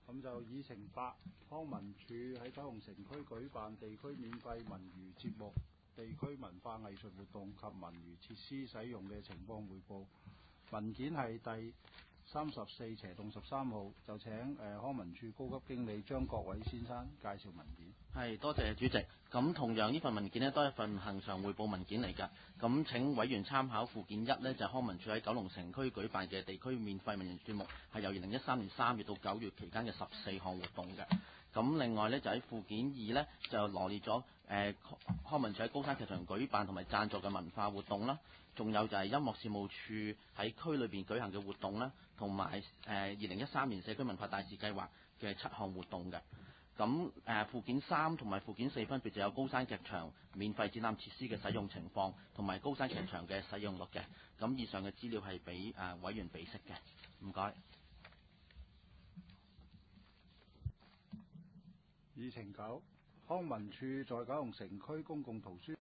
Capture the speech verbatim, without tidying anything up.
咁就議程八，康文署喺九龍城區舉辦地區免費文娛節目、地區文化藝術活動及文娛設施使用嘅情況匯報。文件係第三十四斜棟十三號，就請誒、呃、康文署高級經理張國偉先生介紹文件。 係，多謝主席。咁同樣呢份文件呢，都係一份恆常匯報文件嚟㗎。咁請委員參考附件一呢，就係、康文署喺九龍城區舉辦嘅地區免費文娛節目，係由二零一三年三月到九月期間嘅十四項活動嘅。咁另外呢，就喺附件二呢，就羅列咗誒、呃、康文署喺高山劇場舉辦同埋贊助嘅文化活動啦，仲有就係音樂事務處喺區裏邊舉行嘅活動啦，同埋誒二零一三年社區文化大使計劃嘅七項活動嘅。咁誒、呃、附件三同埋附件四分別就有高山劇場免費展覽設施嘅使用情況，同埋高山劇場嘅使用率嘅。咁以上嘅資料係俾誒委員備悉嘅。唔該。 議程九，康文署在九龍城區公共圖書